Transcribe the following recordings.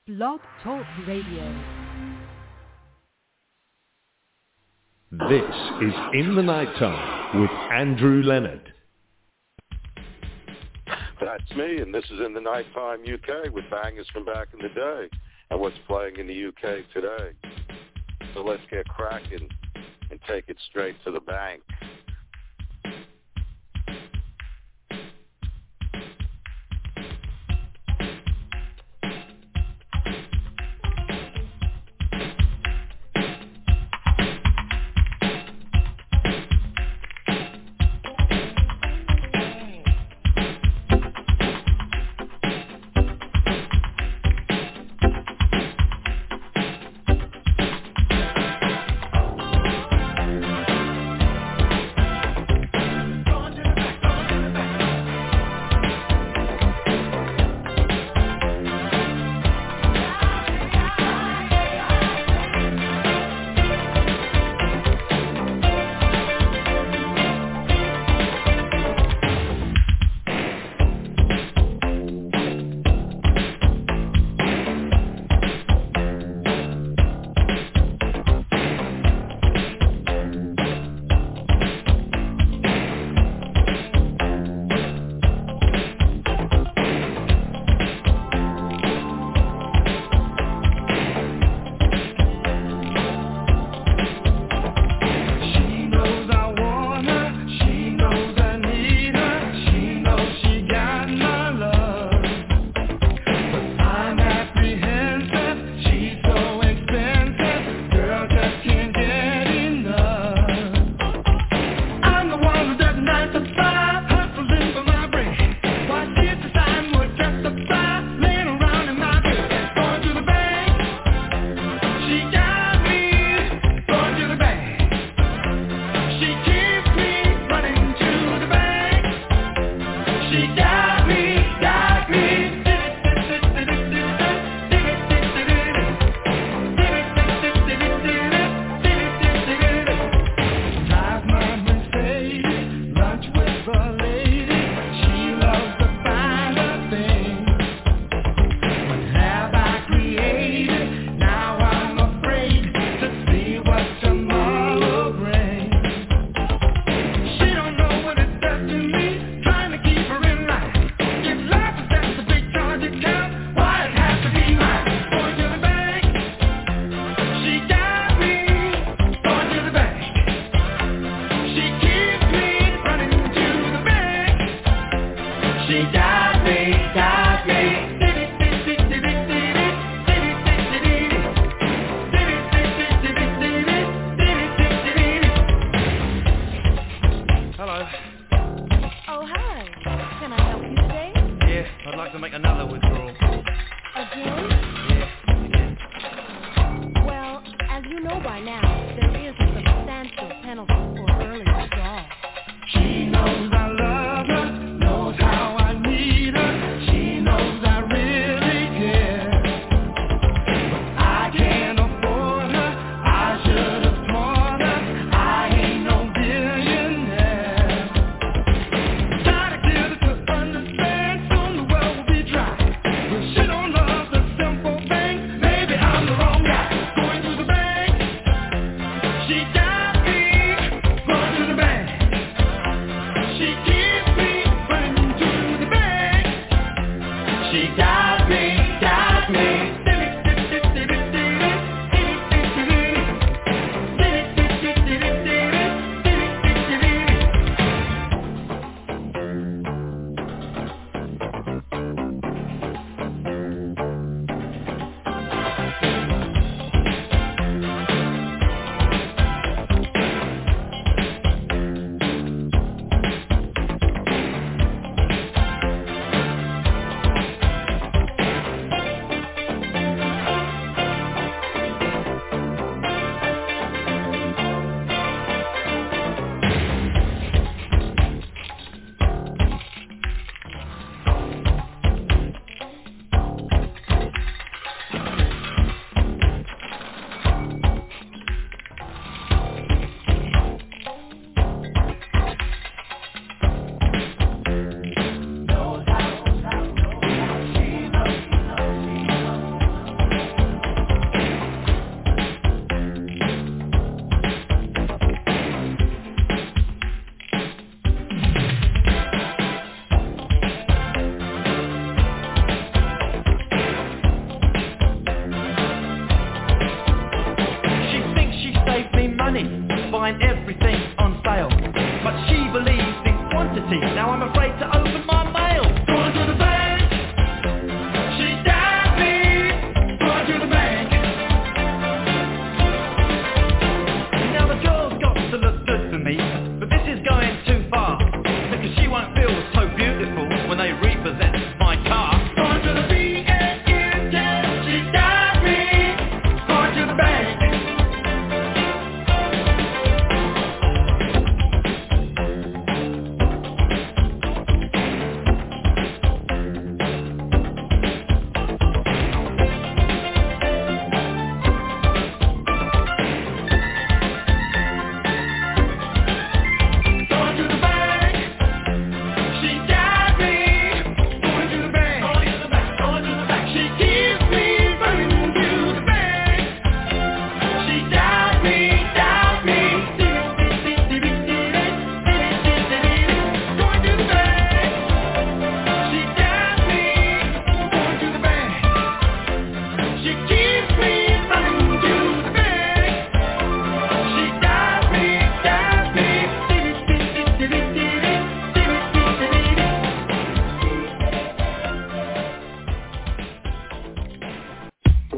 Blog Talk Radio. This is In the Nighttime with Andrew Leonard. That's me, and this is In the Nighttime UK with bangers from back in the day and what's playing in the UK today. So let's get cracking and take it straight to the bank. She don't love the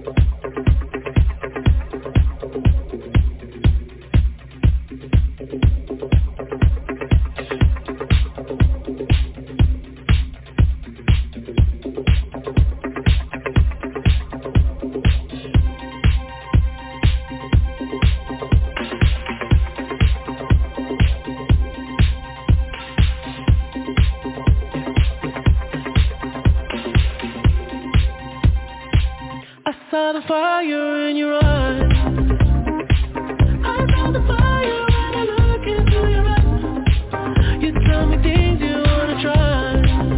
saw the fire in your eyes. I saw the fire when I look into your eyes. You tell me things you wanna try.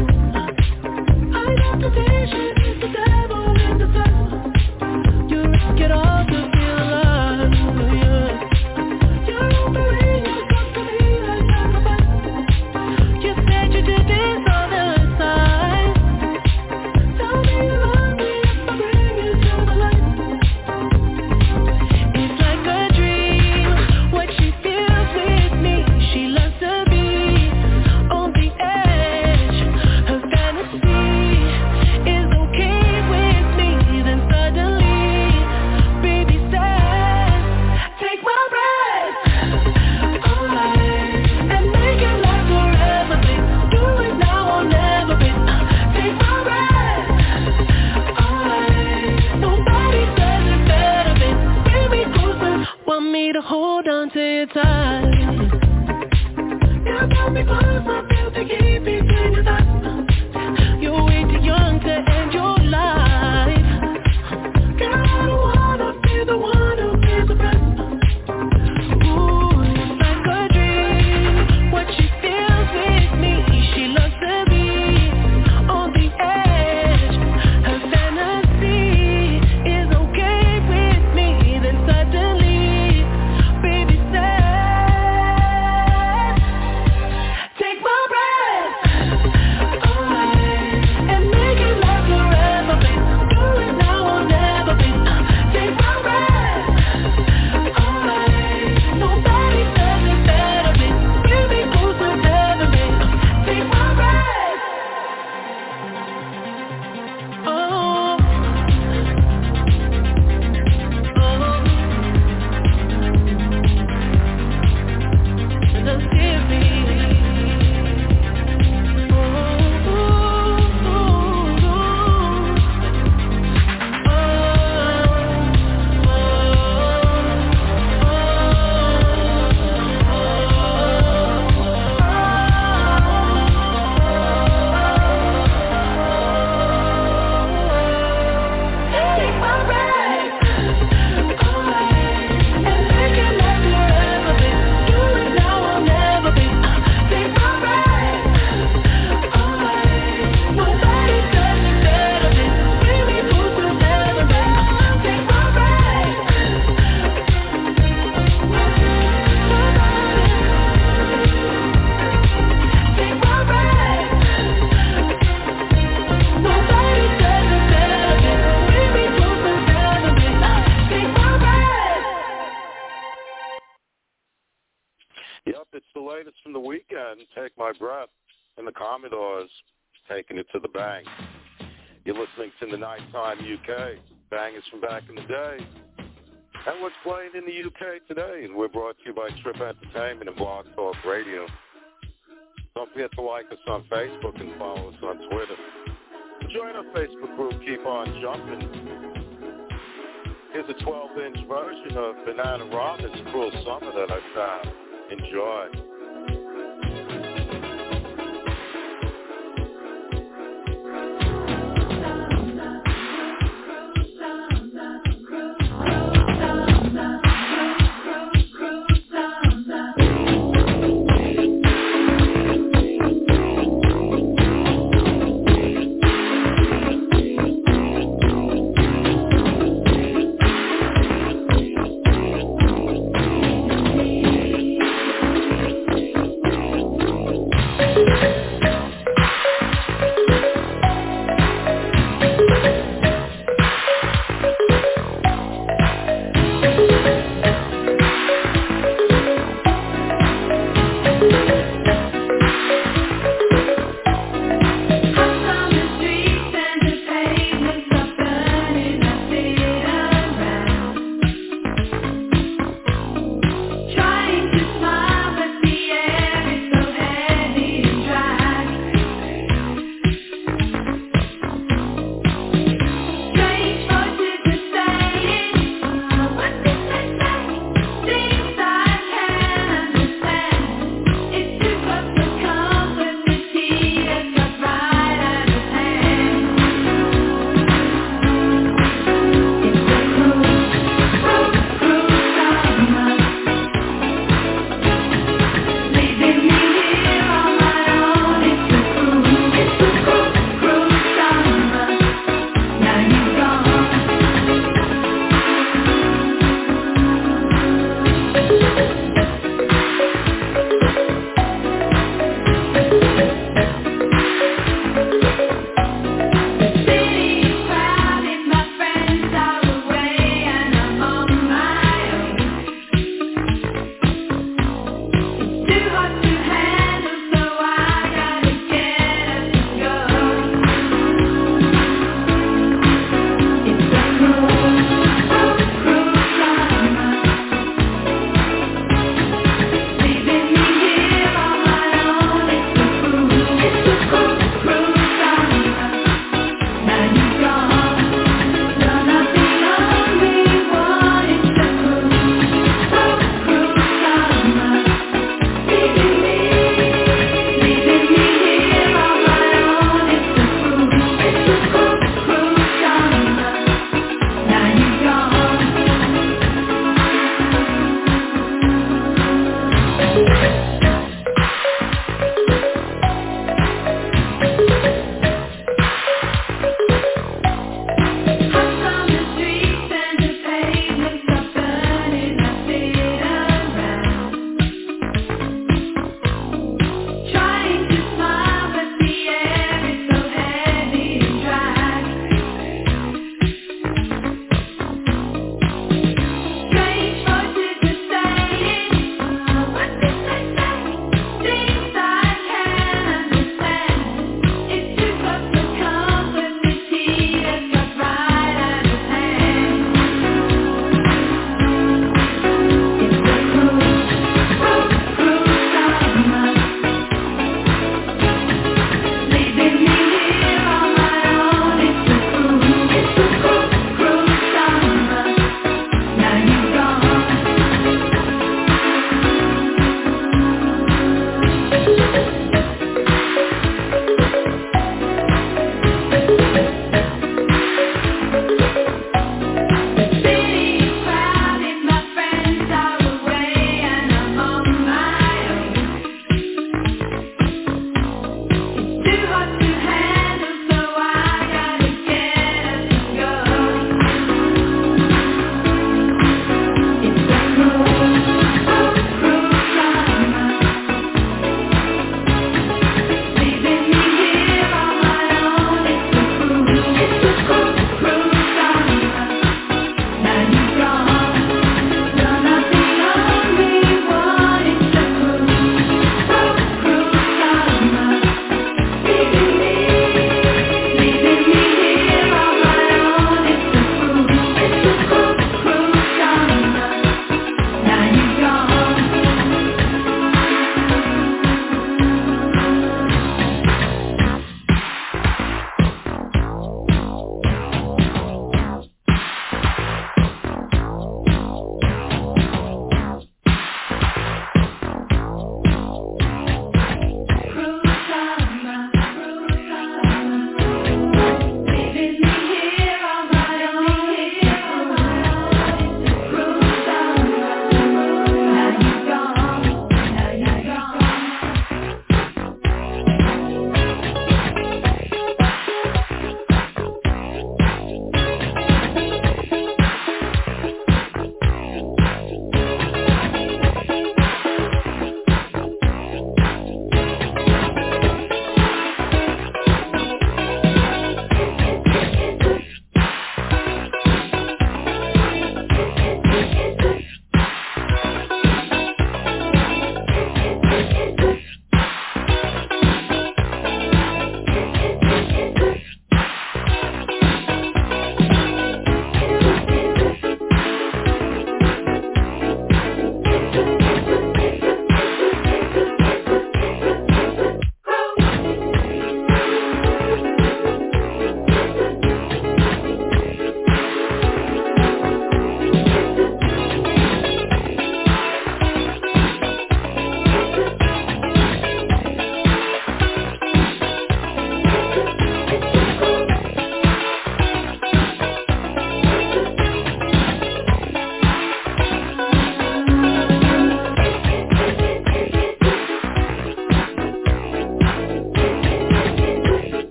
I got the temptation, it's the devil in the flesh. You risk it all to feel alive, yeah. You're offering yourself to me like sacrifice. You said you did this on the side. Tell me you love me if I bring you to the light. It's like a dream, what she feels with me. She loves to be on the edge. Her fantasy is okay with me. Then suddenly, baby says, take my breath away and make it last forever, babe. Do it now or never, babe. Take my breath away. Nobody says it better, babe. Bring me closer, want me to hold on to your tight. You got me close, I feel to keep between your thighs. You're way too young to end your life. Girl, I don't wanna be the one who pays the price. Ooh, it's like a dream, what she feels with me. She loves to be on the edge. Her fantasy is okay with me. Then suddenly, baby says, take my breath away and make it last forever, babe. Do it now or never, babe. Take my breath away. Nobody says it better, babe. Bring me closer, never, babe. Take my breath. Oh, just give me. Take my breath away and make it last forever, babe. Do it now or never, babe. Take my breath away. Nobody says it better, babe. Bring me closer, never, babe. Take my breath. Take my breath. Nobody says it better, babe. Bring me closer, never, babe. Take my breath. Yep, it's the latest from the weekend, Take My Breath, and the Commodores taking it to the bank. You're listening to the Nighttime UK, bangers from back in the day. And what's playing in the UK today, and we're brought to you by Trip Entertainment and Blog Talk Radio. Don't forget to like us on Facebook and follow us on Twitter. Join our Facebook group, Keep On Jumping. Here's a 12-inch version of Banana Rama's Cruel Summer that I found. Enjoy.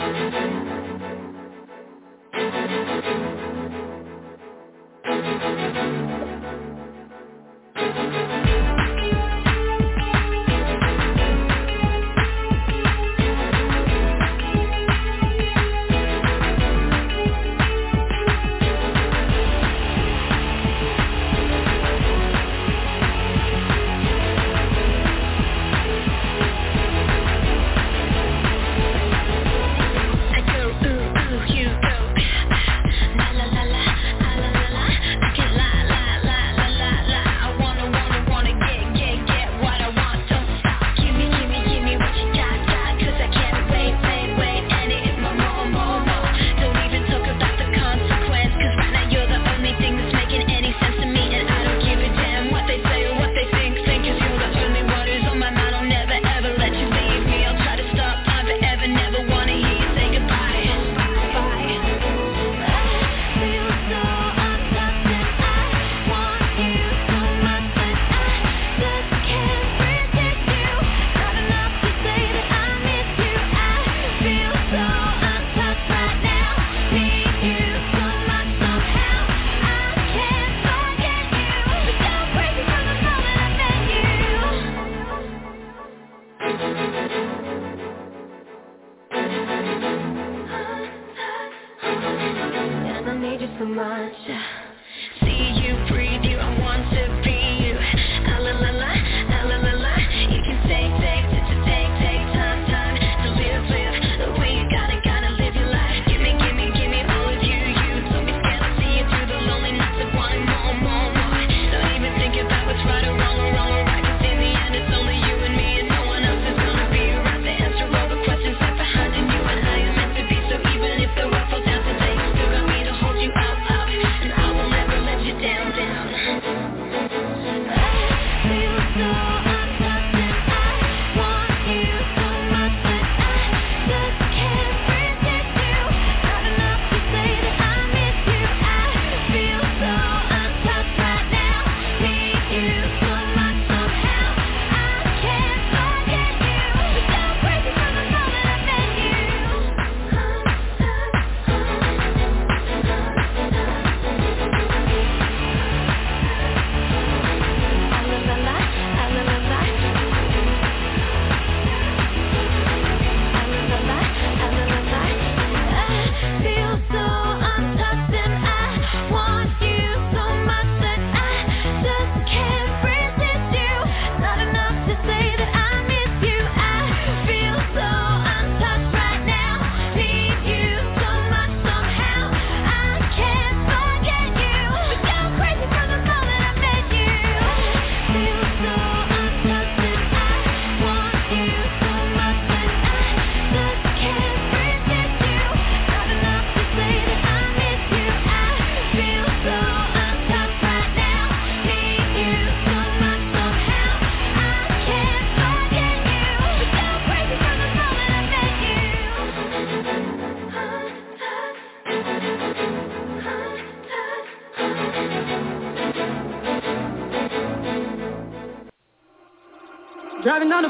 Driving down the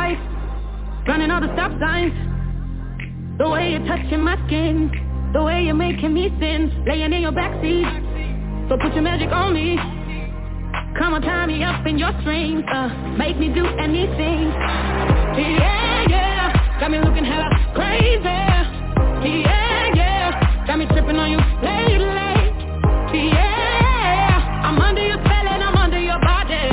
4-5, running all the stop signs. The way you're touching my skin, the way you're making me sin, laying in your backseat. So put your magic on me. Come on, tie me up in your strings, make me do anything. Yeah, yeah, got me looking hella crazy. Yeah, yeah, got me tripping on you lately. Yeah, I'm under your spell and I'm under your body.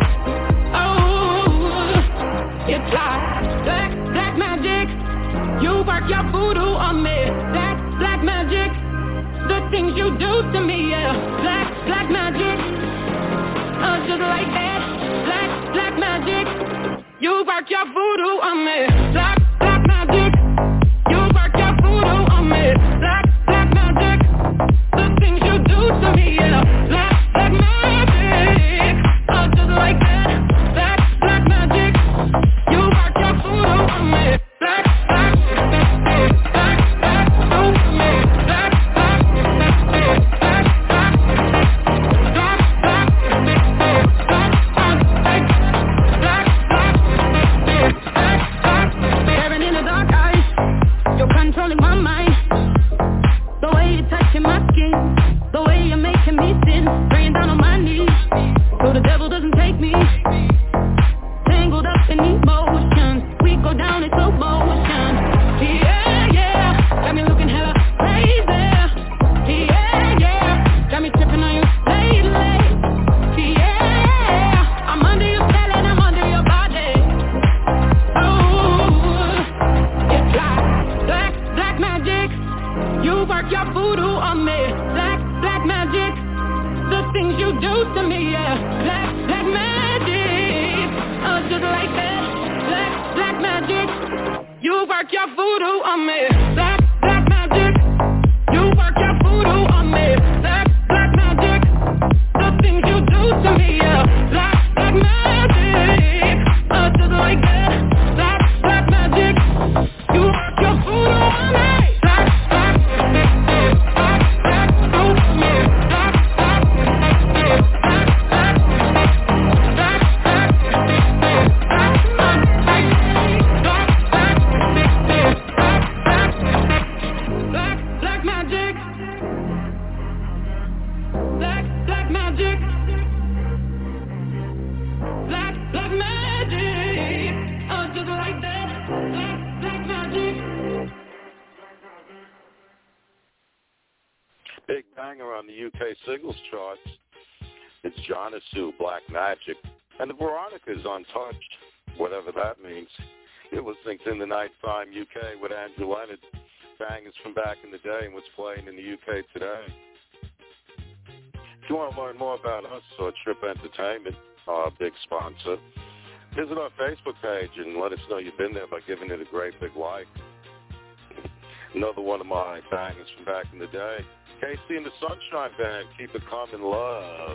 Oh, it's like black magic. You work your voodoo on me. Black magic. The things you do to me, yeah. Black magic. Just like that, black magic. You work your voodoo on me. Black magic. You work your voodoo on me. Black magic. The things you do to me, yeah. Black magic. Just like that, black magic. You work your voodoo on me. Black in my mind. The way you're touching my skin, the way you're making me sin, praying down on my knees, so the devil doesn't take me. Tangled up in emotions, we go down in slow motion. Yeah, yeah, got me looking hella crazy. Yeah, yeah, got me tripping on you lately. Yeah, I'm under your spell and I'm under your body. Oh, it's like black magic. You work your voodoo on me. Black magic. The things you do to me, yeah. Black magic. Oh, just like that. Black magic. You work your voodoo on me. Black magic. You work your voodoo on me. Black magic. The things you do to me, yeah. Black magic. Oh, just like that. Black magic. You work your voodoo on me. Big banger on the UK singles charts. It's Jonasu, Black Magic. And the Veronicas, Untouched, whatever that means. You're listening to In the Nighttime UK with Andrew Leonard. Bangers from back in the day and what's playing in the UK today. If you want to learn more about us or Trip Entertainment, our big sponsor, visit our Facebook page and let us know you've been there by giving it a great big like. Another one of my bangers from back in the day. KC and the Sunshine Band, Keep It Comin' Love.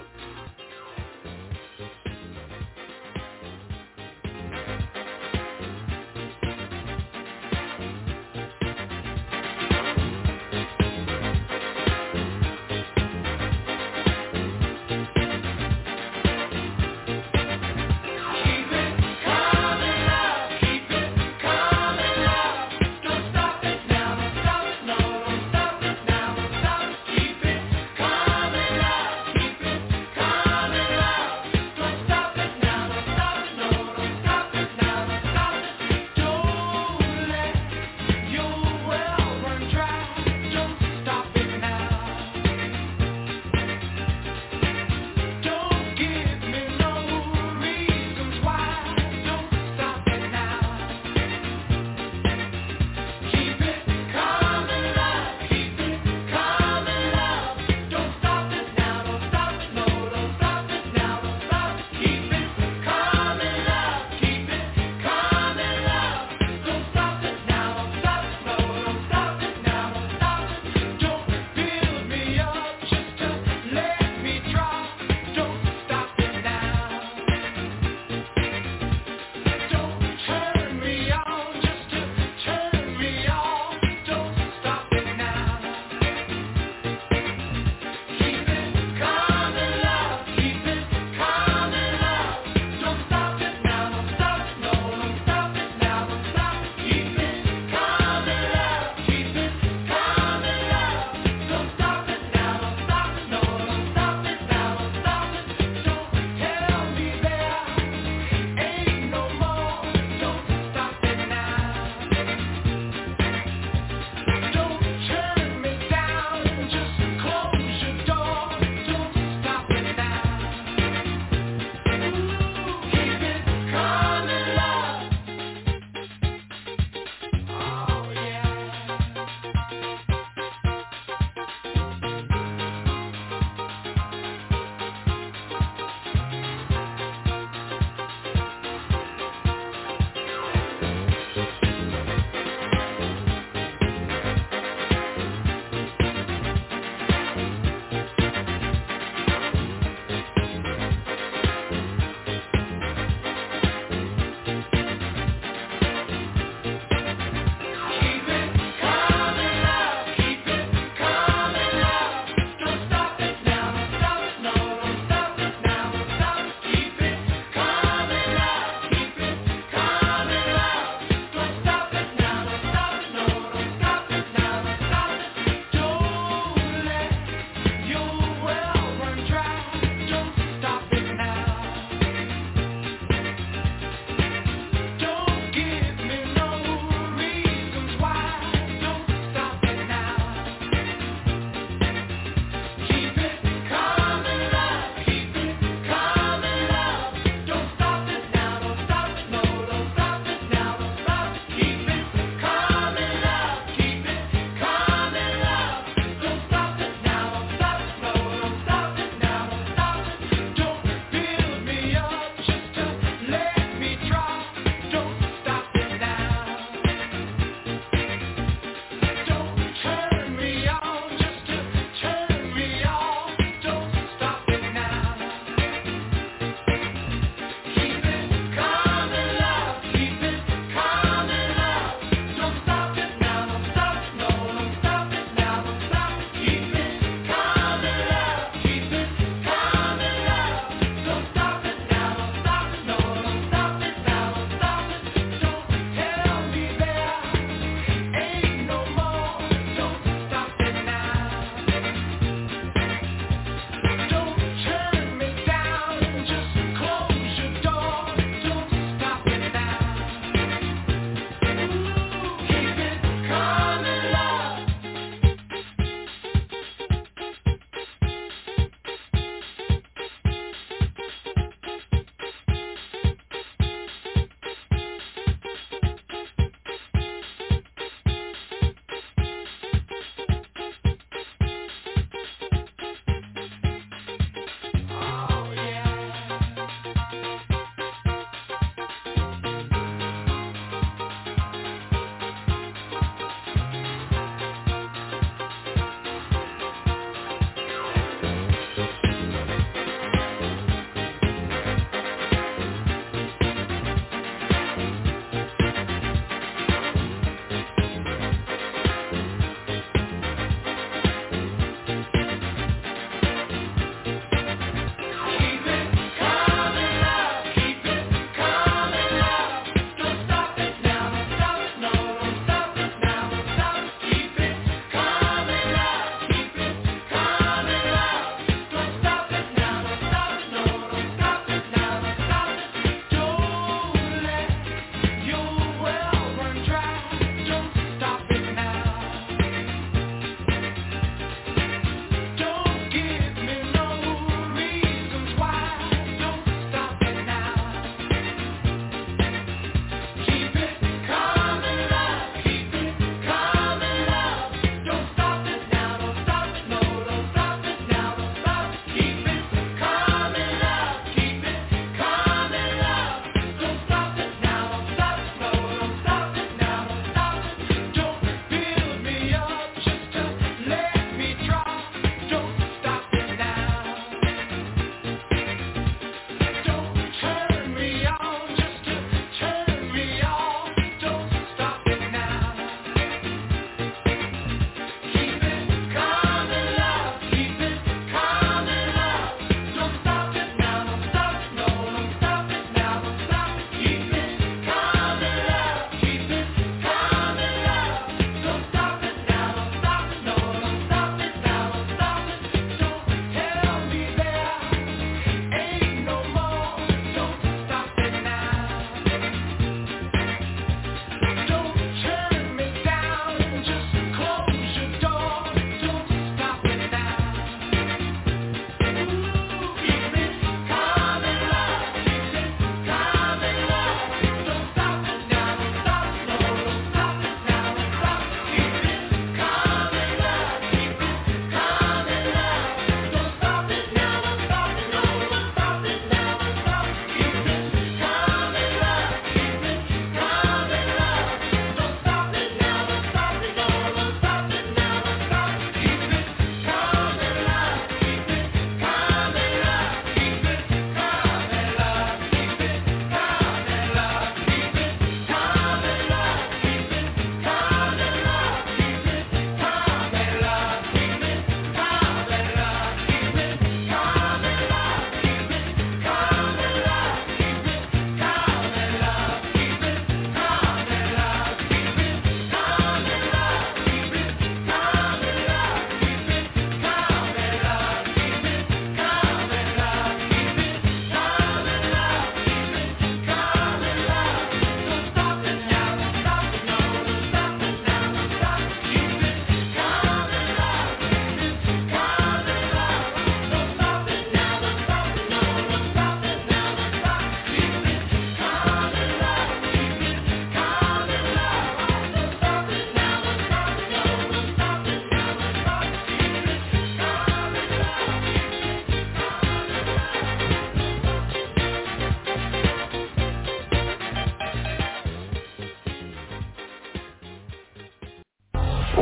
Come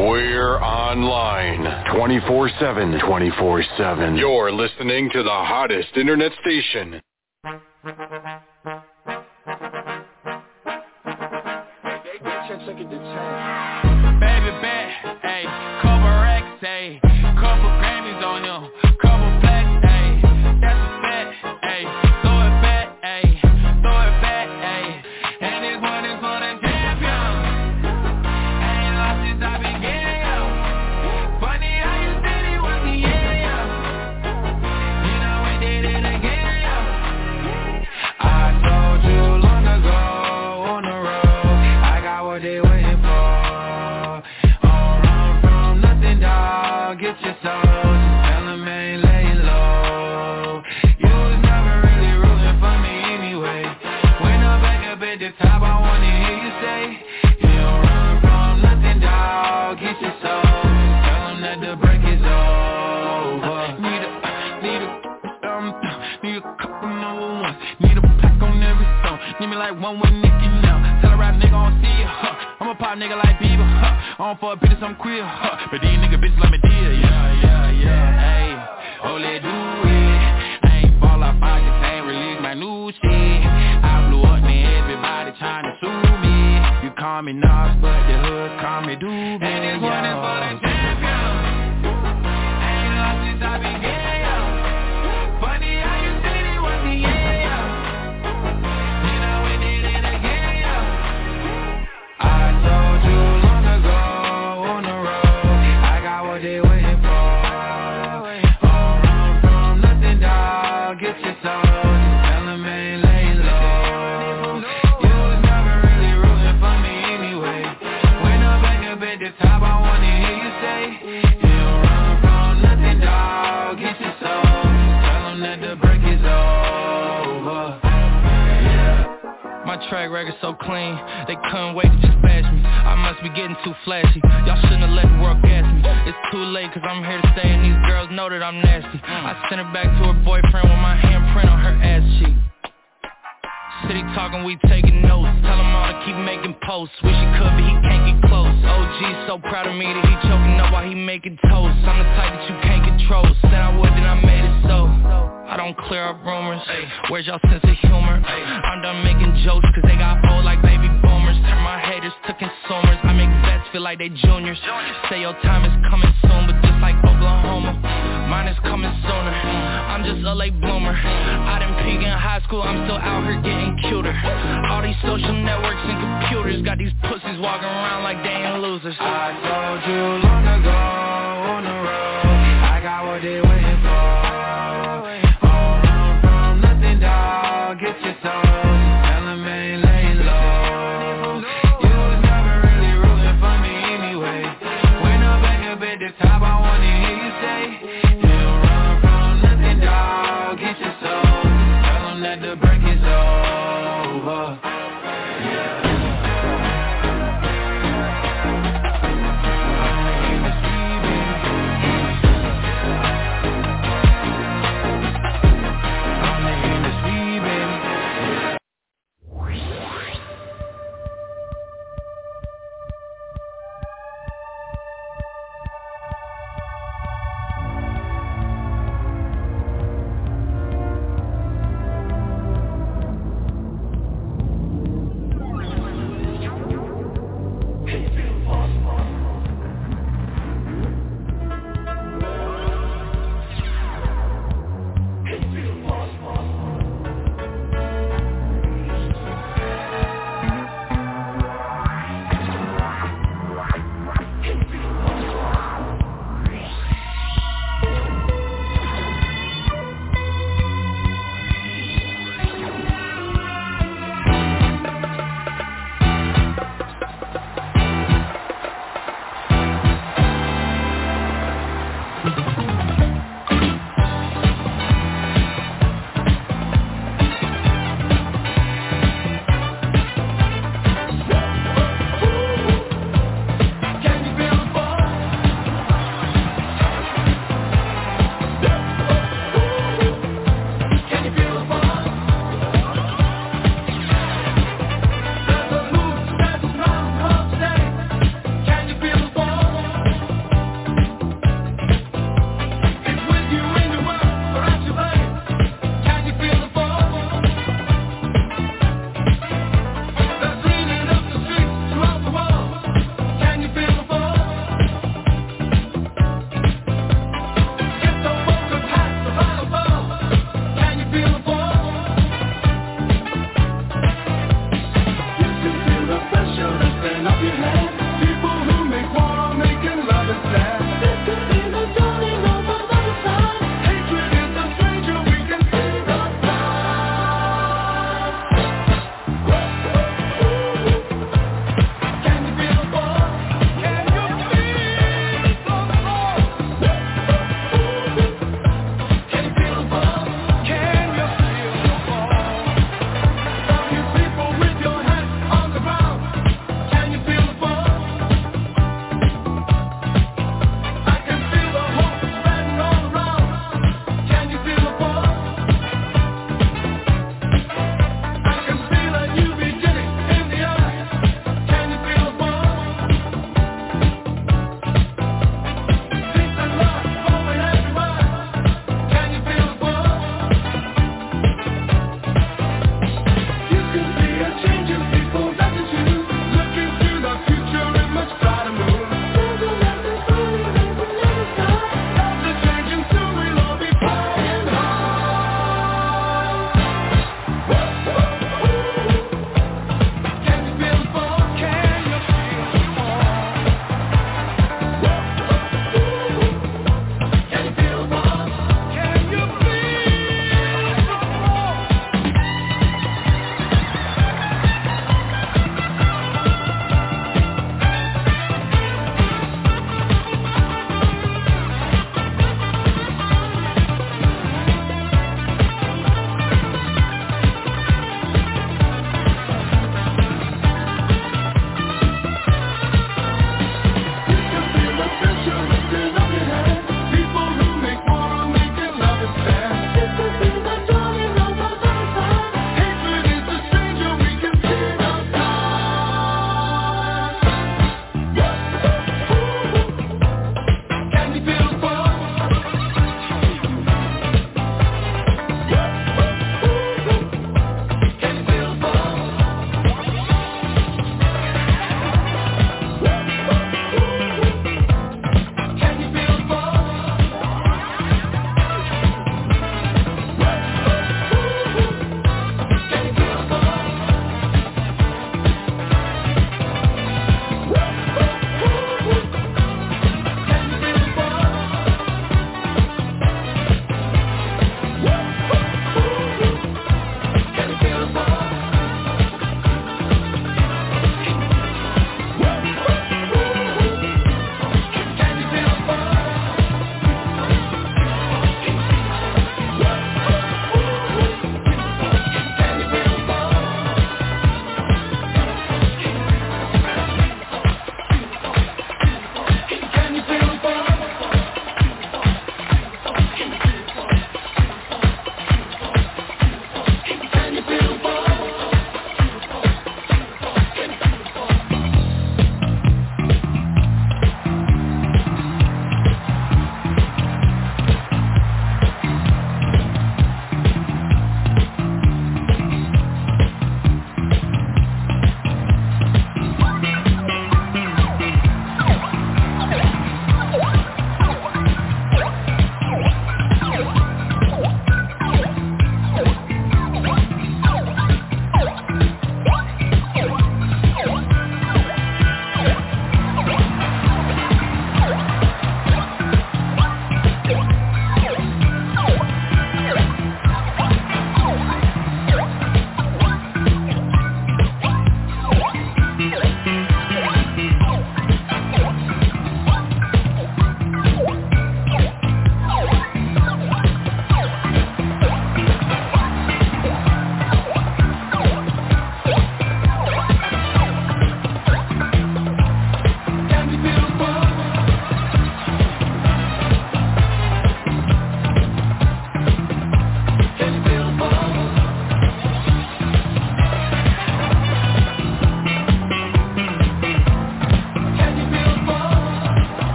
We're online 24/7. 24/7. You're listening to the hottest internet station. Baby bet, ayy, couple racks, ayy, couple Grammys on them, couple plaques, ayy, that's a bet, ayy, throw it back, ayy, ayy, and this one is for the champion. I ain't lost since I began, yo. Funny how you said it was the end, yo. You know we did it again, yo. I told you long ago on the road, I got what they waiting for. Get your soul, just tell them ain't lay low. You was never really rooting for me anyway. When I'm back up at the top, I wanna hear you say, you don't run from nothing, dawg. Get your soul, just tell them that the break is over. Need a couple number ones. Need a pack on every song. Need me like one with Nicki now. Tell a rap nigga I don't see ya, I'm a pop nigga like Bieber, I don't fuck bitches, I'm queer, but these nigga bitches like me dear, yeah, ayy, oh let do it. I ain't fall off, I just ain't release my new shit. I blew up and everybody tryna sue me. You call me Nas, but the hood call me Doobie. And this one is for the champion. I ain't lost since I began, yo. Funny how you said it was the end, yo. You know we did it again, yo. I told you long ago on the road, I got what they waiting for. Don't run from nothing, dawg. Get your soul, just tell them ain't lay low. You was never really rooting for me anyway. When I'm back up at the top, I wanna hear you say, you don't run from nothing, dawg. Get your soul, just tell them that the break is over. My track record so clean, they couldn't wait to just bash me. I must be getting too flashy, y'all shouldn't have let the world gas me. It's too late cause I'm here to stay and these girls know that I'm nasty. I sent her back to her boyfriend with my handprint on her ass cheek. City talking, we taking notes. Tell him all to keep making posts. Wish he could but he can't get close. OG so proud of me that he choking up while he making toast. I'm the type that you can't control. Said I would, then I made it so. I don't clear up rumors. Where's y'all sense of humor? I'm done making jokes cause they got old like baby boomers. Turn my haters to consumers. I make vets feel like they juniors. Say your time is coming soon, but just like Oklahoma, mine is coming sooner. I'm just a late bloomer. I didn't peak in high school, I'm still out here getting cuter. All these social networks and computers got these pussies walking around like they ain't losers. I told you long ago on the road, I got what they waiting for. Dawg, get your soul, just tell them ain't lay low. You was never really rooting for me anyway. When I'm back up at the top, I wanna hear you say, you don't run from nothing, dawg. Get your soul, just tell them that the break is over.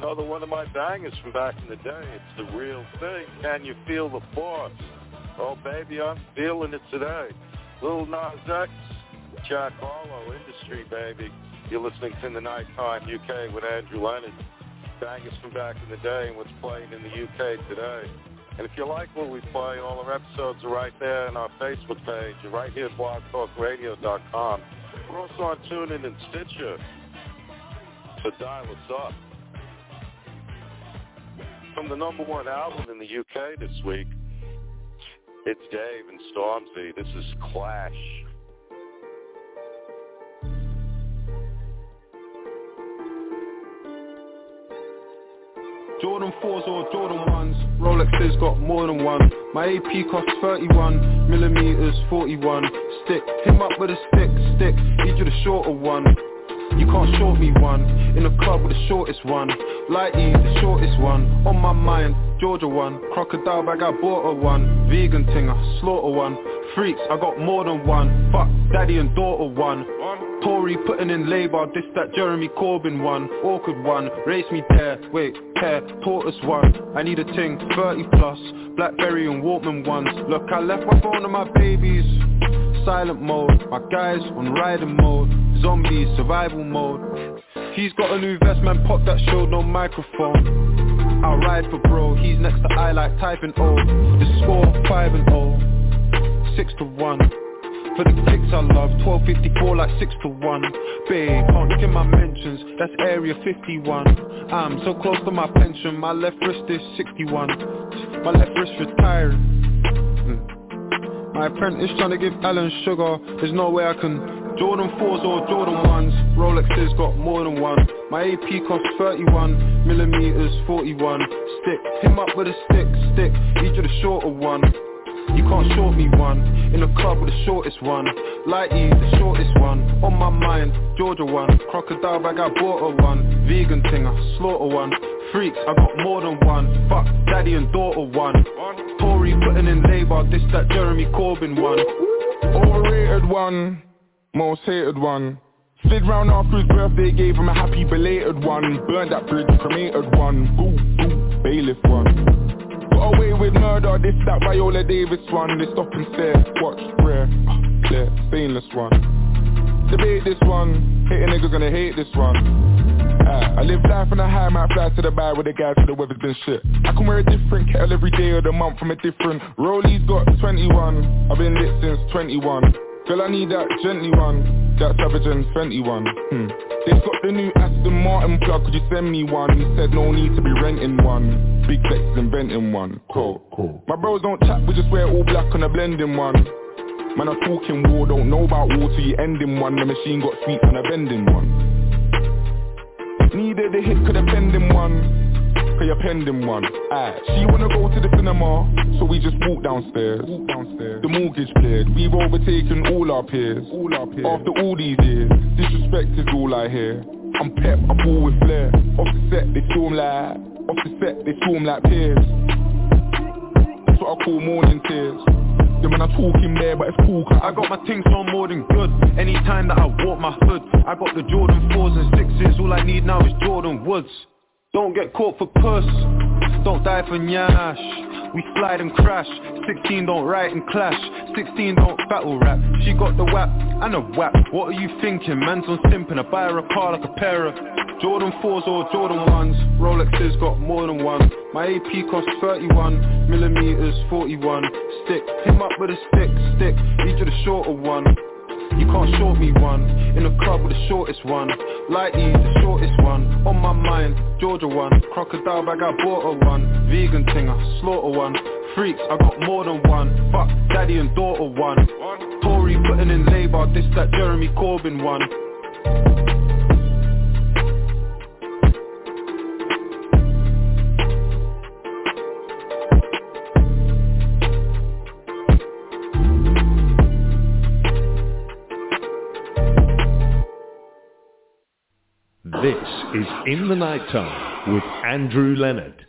another one of my bangers from back in the day. It's the real thing. Can you feel the force? Oh, baby, I'm feeling it today. Lil Nas X, Jack Harlow, Industry, baby. You're listening to In the Nighttime UK with Andrew Leonard. Bangers from back in the day and what's playing in the UK today. And if you like what we play, all our episodes are right there on our Facebook page. You're right here at blogtalkradio.com. We're also on TuneIn and Stitcher. So dial us up. From the #1 album in the UK this week, it's Dave and Stormzy. This is Clash. Jordan 4s or Jordan 1s, Rolexes got more than one. My AP costs 31 millimeters, 41. Stick, him up with a stick, need you the shorter one. You can't short me one, in the club with the shortest one. Lighty, the shortest one, on my mind, Georgia one. Crocodile bag, I bought her one. Vegan thing, I slaughter one. Freaks, I got more than one. Fuck, daddy and daughter one. Tory putting in labour, this that Jeremy Corbyn one. Awkward one, race me there, wait, hair, tortoise one. I need a ting, 30 plus, Blackberry and Walkman ones. Look, I left my phone and my babies silent mode, my guys on riding mode. Zombies, survival mode. He's got a new vest, man, pop that show, no microphone. I'll ride for bro, he's next to I like typing O. The score, 5-0, 6-1. For the kicks I love, 12.54 like 6-1. Babe, can't look in my mentions, that's area 51. I'm so close to my pension, my left wrist is 61. My left wrist retiring. My apprentice trying to give Alan sugar, there's no way I can. Jordan 4s or Jordan 1s, Rolexes got more than one. My AP costs 31 millimeters, 41. Stick, him up with a stick, need you the shorter one. You can't short me one, in the club with the shortest one. Lighty, the shortest one, on my mind, Georgia one. Crocodile bag, I bought her one. Vegan thing, I slaughter one. Freaks, I got more than one. Fuck, daddy and daughter one. Tory putting in labour, this that Jeremy Corbyn one. Overrated one, most hated one. Slid round after his birthday, gave him a happy belated one. Burned that bridge, cremated one. Boo, boo, bailiff one. Got away with murder, this that Viola Davis one. They stop and stare, watch, rare, clear, stainless one. Debate this one, hate a nigga gonna hate this one. I live life on a high, might fly to the bar with the guys till the weather's been shit. I can wear a different kettle every day of the month from a different. Rollies got 21, I've been lit since 21. Girl, I need that gently one, that Savage and Fenty one. They've got the new Aston Martin plug, could you send me one? He said no need to be renting one. Big Flex inventing one. Cool. My bros don't chat, we just wear all black on a blending one. Man, I'm talking war, don't know about war till you ending one. The machine got sweet on a bending one. Needed a hit, could have pending one. Pay a pending one. She wanna go to the cinema, so we just walk downstairs. The mortgage cleared, we've overtaken all our peers. After all these years, disrespect is all I hear. I'm pep, I'm full with flair. Off the set, they storm like peers. That's what I call morning tears. Yeah, man, I'm talking there, but it's cool. I got my things so more than good. Anytime that I walk my hood, I got the Jordan 4s and 6s. All I need now is Jordan Woods. Don't get caught for puss, don't die for nyash. We slide and crash, 16 don't ride and clash. 16 don't battle rap, she got the whap and a whap. What are you thinking, man's on simping. I buy her a car like a pair of Jordan 4s or Jordan 1s, Rolexes got more than one. My AP costs 31 millimeters, 41. Stick, him up with a stick, need you the shorter one. You can't short me one, in the club with the shortest one. Lighty, the shortest one, on my mind, Georgia one. Crocodile bag, I bought her one. Vegan thing, I slaughter one. Freaks, I got more than one. Fuck, daddy and daughter one. Tory putting in labour, this that Jeremy Corbyn one. This is In the Nighttime with Andrew Leonard.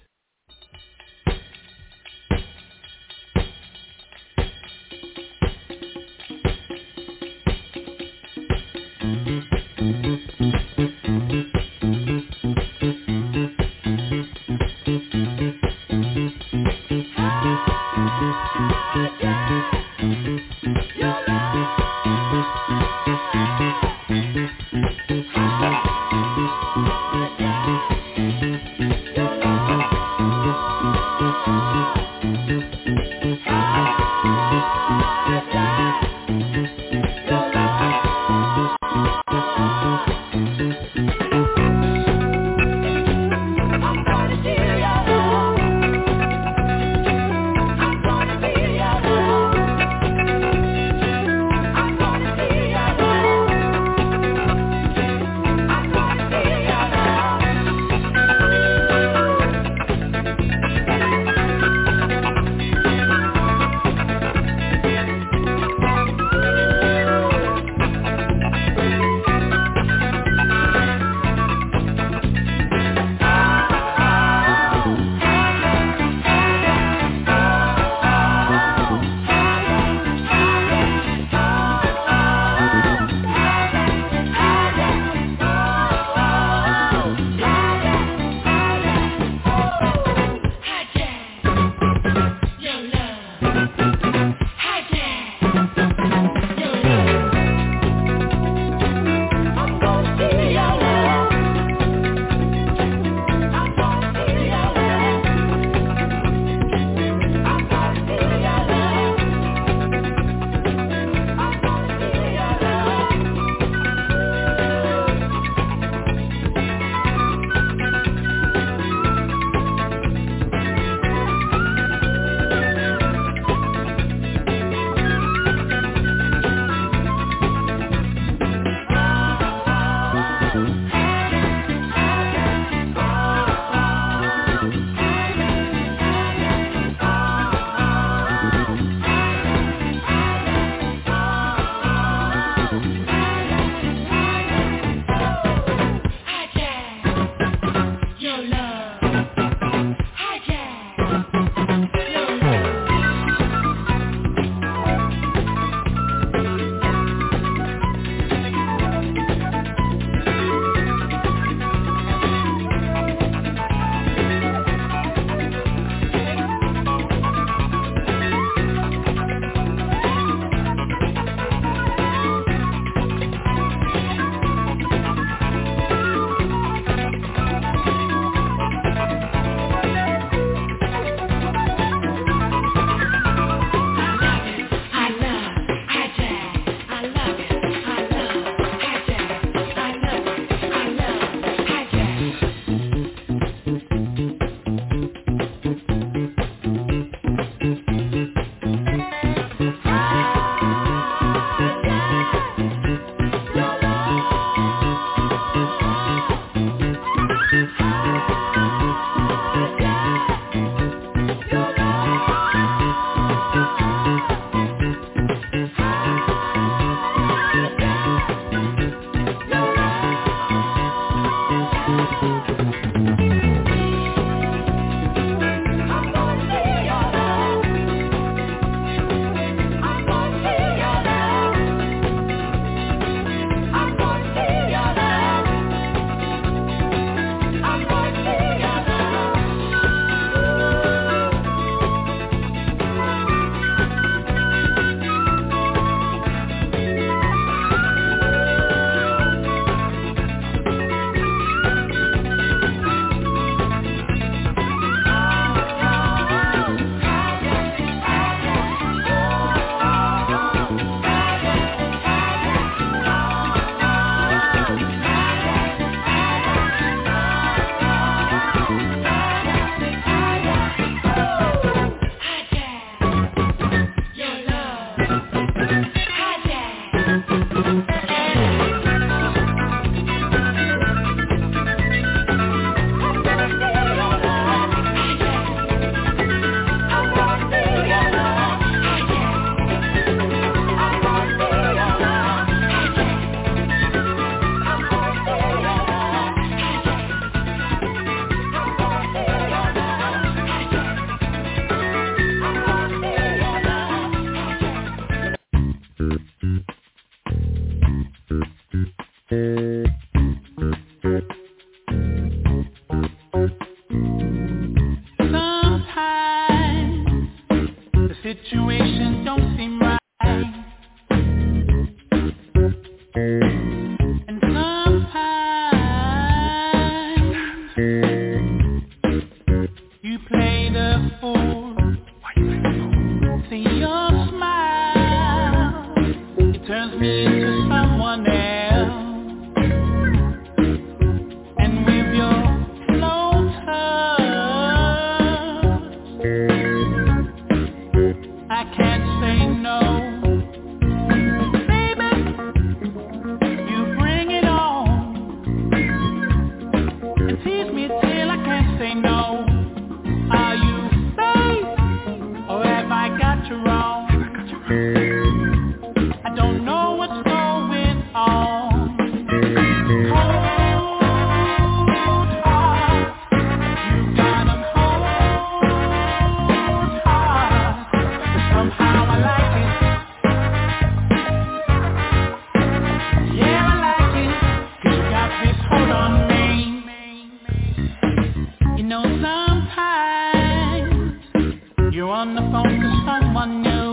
you're on the phone to someone new.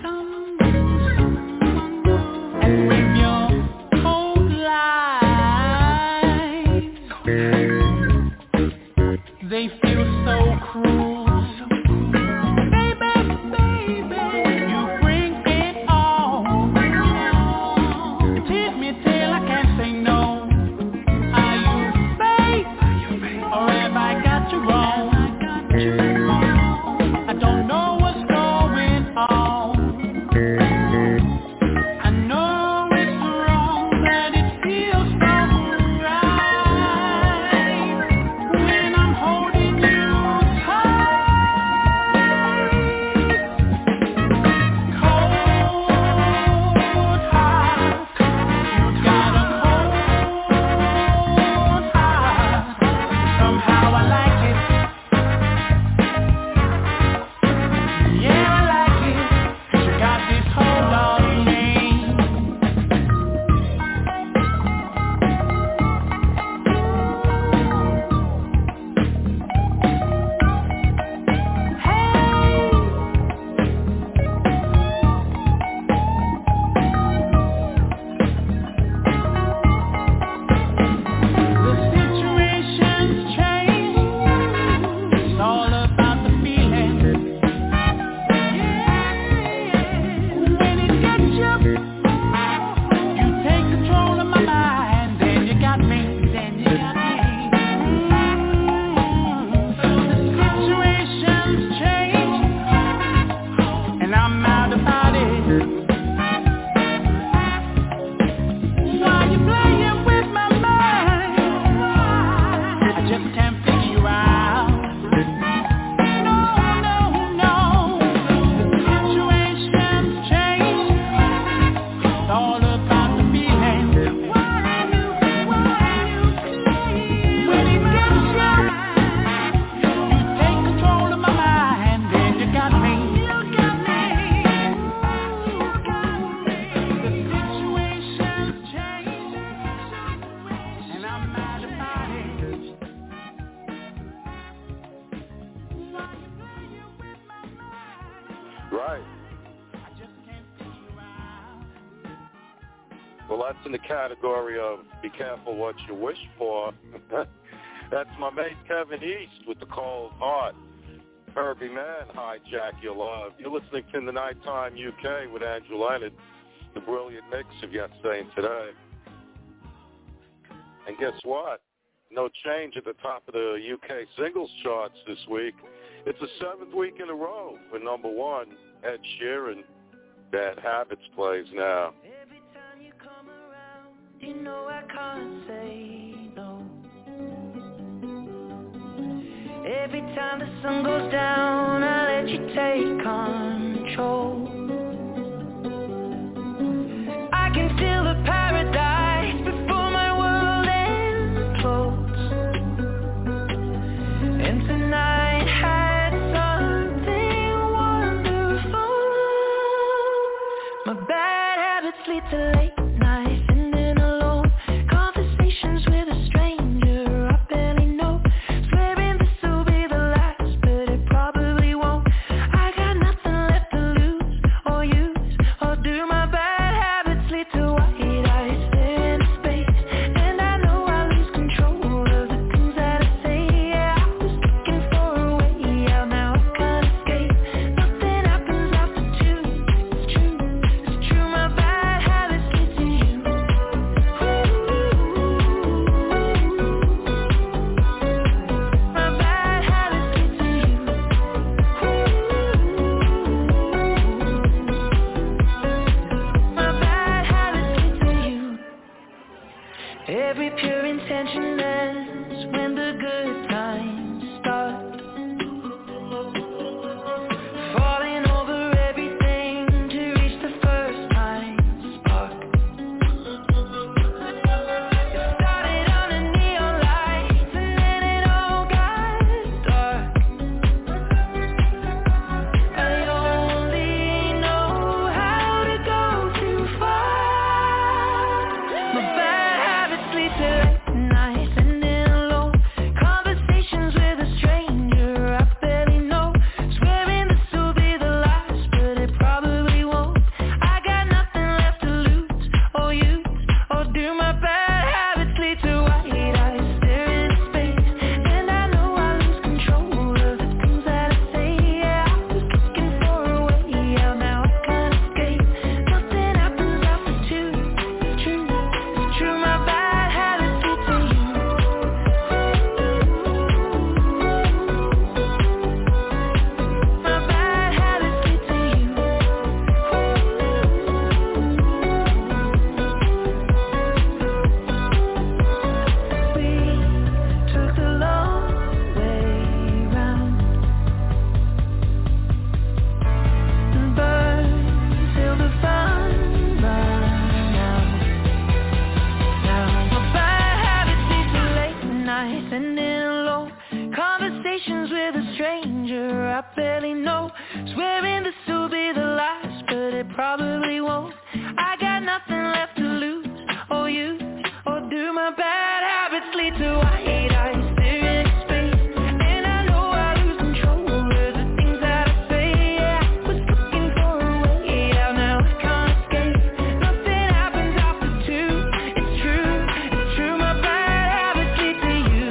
And with your cold lies, they feel so cruel. Category of be careful what you wish for. That's my mate Kevin East with the Cold Heart. Herbie Man, Hijack Your Love. You're listening to In the Nighttime UK with Andrew Leonard, the brilliant mix of yesterday and today. And guess what? No change at the top of the UK singles charts this week. It's the 7th week in a row for number one. Ed Sheeran, Bad Habits plays now. You know I can't say no. Every time the sun goes down, I let you take control. I can feel the paradise before my world implodes. And tonight had something wonderful. My bad habits lead to late nights. a stranger I barely know, swearing this will be the last, but it probably won't. I got nothing left to lose or use, or do my bad habits lead to white eyes staring at space? And I know I lose control over the things that I say. I was looking for a way out, now I can't escape. Nothing happens after two, it's true, my bad habits lead to you.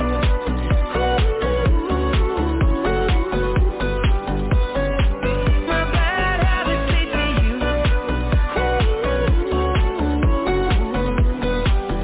My bad habits lead to you.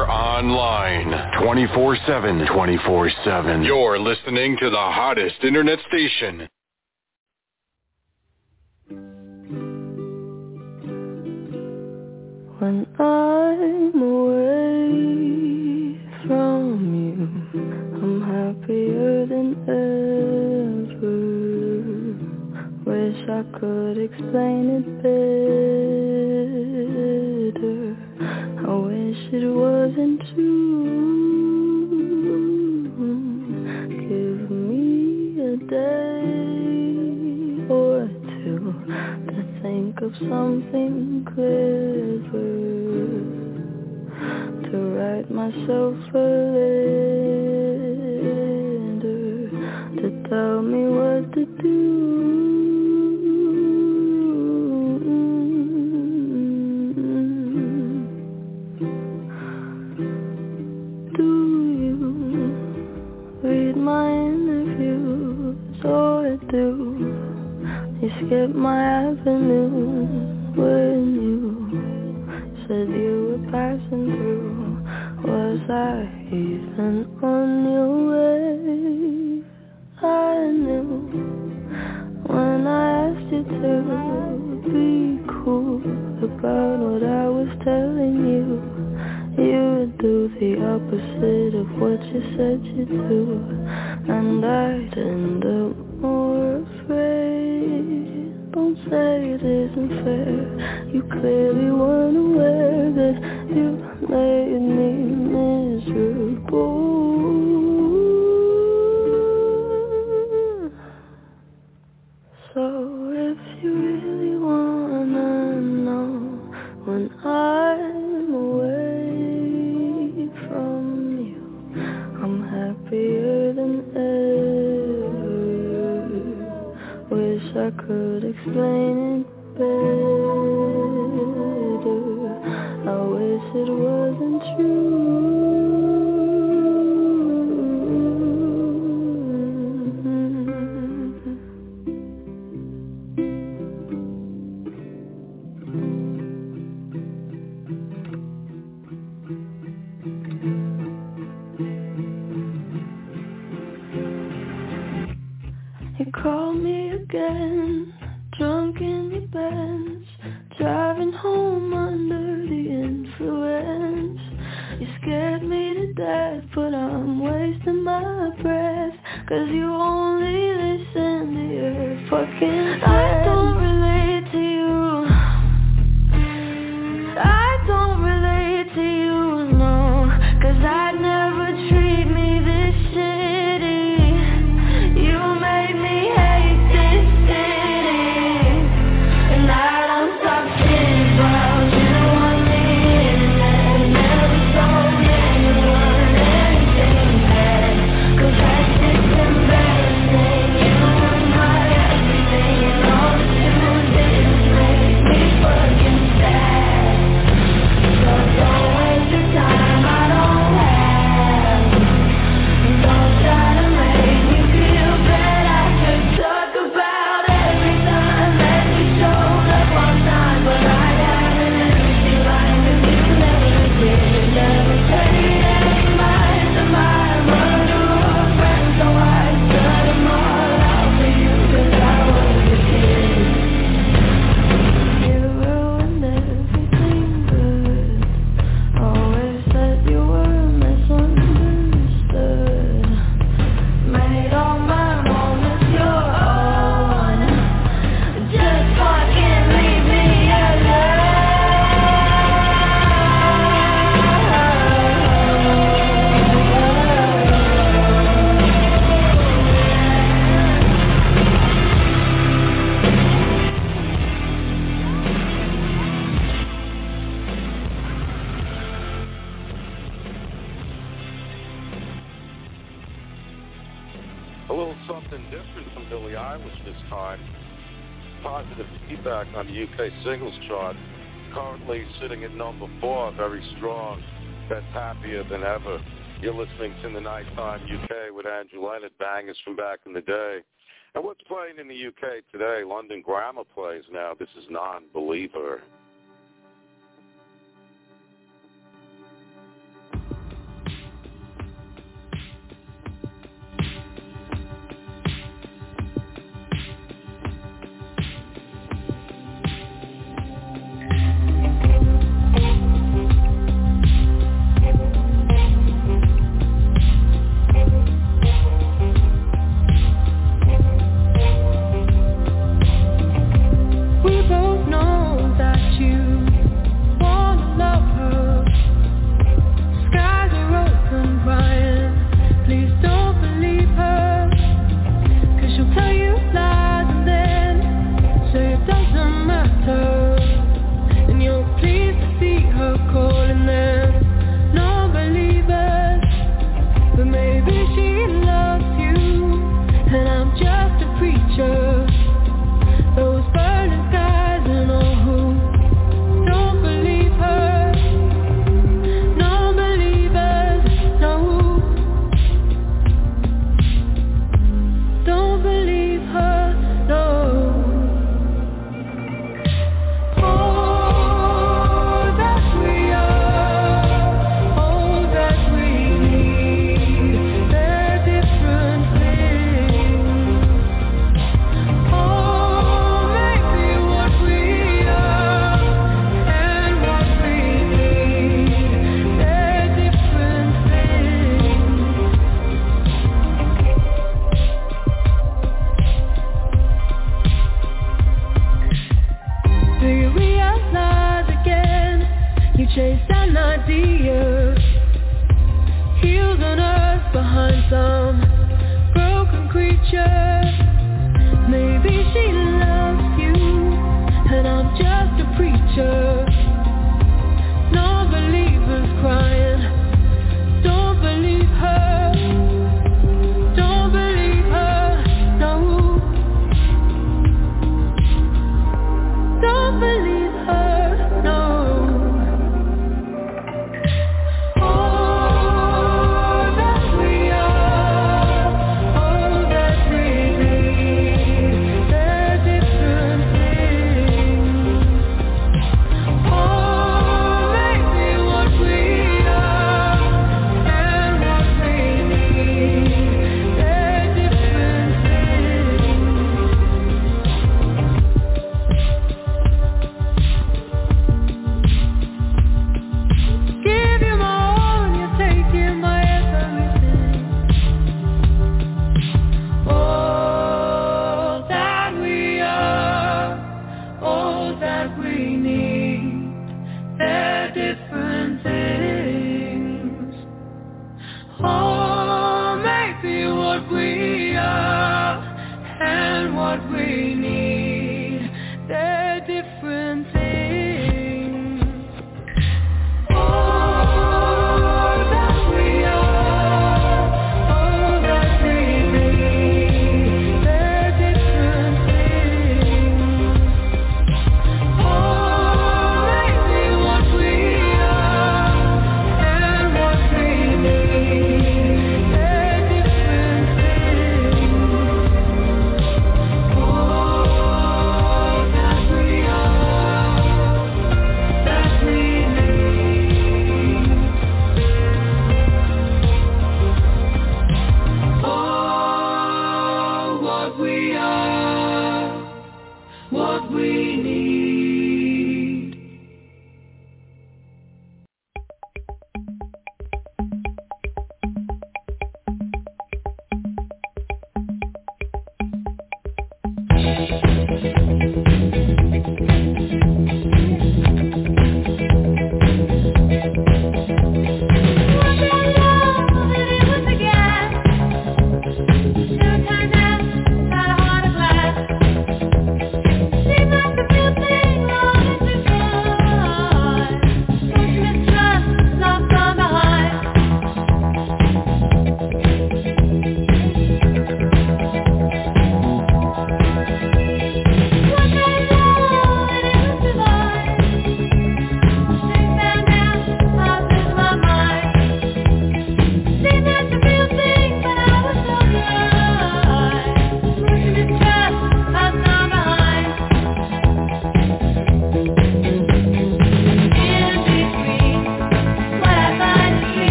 We're online 24/7. 24/7. You're listening to the hottest internet station. When I'm away from you, I'm happier than ever. Wish I could explain it better. I wish it wasn't true. Give me a day or two to think of something clever, to write myself a letter, to tell me what to do. Do you read my interviews or do you skip my avenue when you said you were passing through? Was I even on your way? I knew when I asked you to be cool about what I was telling you, you would do the opposite of what you said you'd do, and I'd end up more afraid. Don't say it isn't fair. You clearly weren't aware that you made me miserable. So if you really wanna know when I'm away from you, I'm happier than ever. Wish I could explain it better. I wish it wasn't true. You called me again, drunk in the Benz, driving home under the influence. You scared me to death, but I'm wasting my breath, 'cause you only listen to your fucking friends. I don't relate to you, I don't relate to you, no, 'cause I'd never treat me this shitty. You made me hate this city, and I don't stop thinking about you on the internet. Never told anyone anything bad, 'cause that shit's embarrassing. You were my everything, and all that you did was make me fucking sad. So don't waste your time, I don't have. Don't try to make me feel bad. I could talk about every time that you showed up on time, but I had an empty line 'cause you never did. Never paid any mind to my mother or friend, so I shut them all out for you 'cause I was a kid. You ruined everything good. Always said you were misunderstood. Made all my moments your own. Just fucking leave me A little something different from Billie Eilish this time. Positive feedback on the UK singles chart. Currently sitting at number 4, very strong. That's Happier Than Ever. You're listening to The Nighttime UK with Andrew Leonard, bangers from back in the day. And what's playing in the UK today? London Grammar plays now. This is Non-Believer. creature. Maybe she loves you, and I'm just a preacher. Non-believers crying, don't believe her, don't believe her, no. Don't believe her, no. All that we are, all that we need, they're different things. Oh, maybe what we are and what we need, they're different things. Give you my all and you're taking my everything. All that we are, all that we need, they're different things. Oh, maybe what we are and what we need, they're different things. All that we are, all that we need, they're different things. Oh, maybe what we are and what we need, they're different things. All that we are, that we need. Oh, what we are, what we need. Two times out, got a heart of glass. Seems like the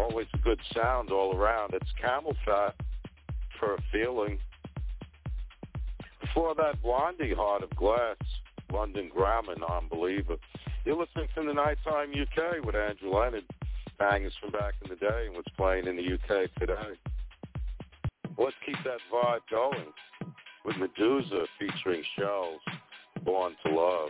Always a good sound all around. It's Camel Fat for a Feeling. Before that, Blondie, Heart of Glass, London Grammar, Non-Believer. You're listening to the Nighttime UK with Andrew Leonard. Bangers from back in the day and what's playing in the UK today. Let's keep that vibe going with Medusa featuring Shells, Born to Love.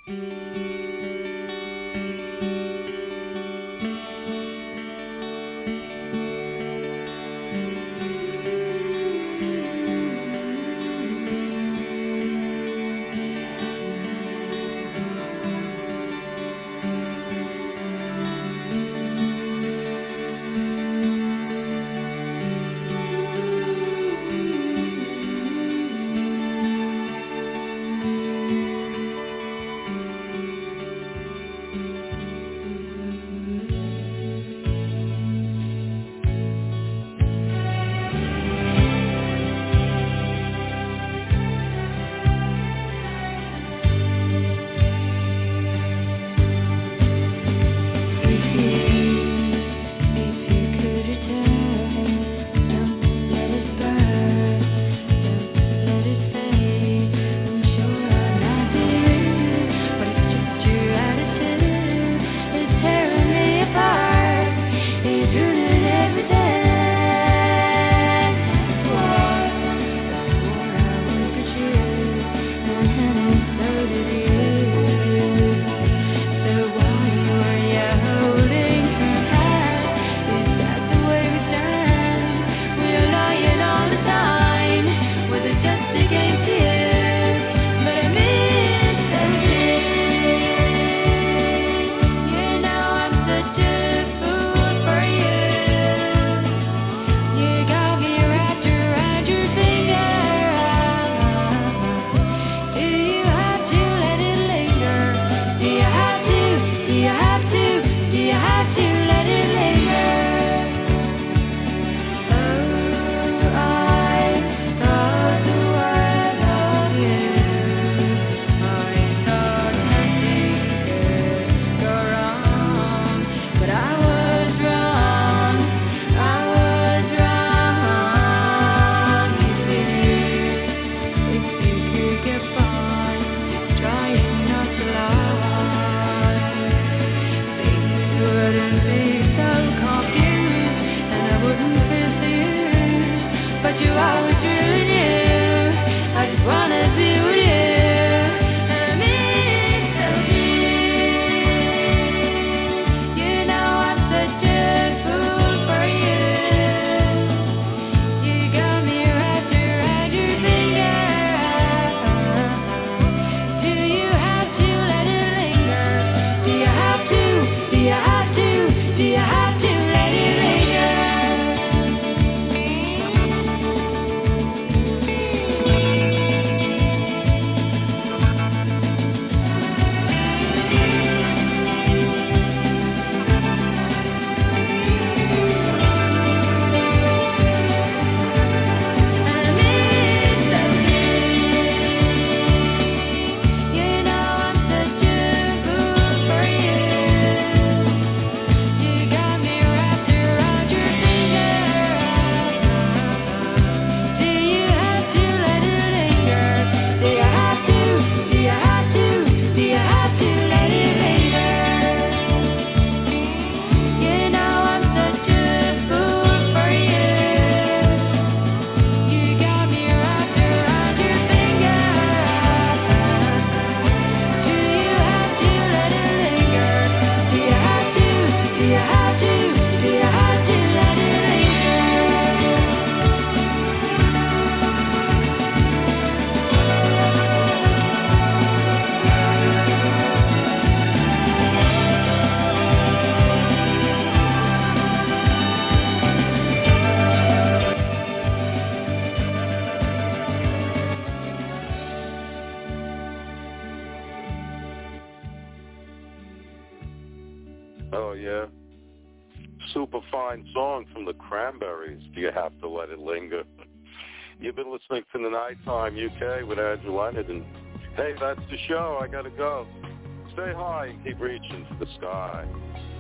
super fine song from the Cranberries, Do You Have to Let It Linger? You've been listening to The Nighttime UK with Andrew Leonard, and hey, that's the show. I got to go. Stay high and keep reaching for the sky.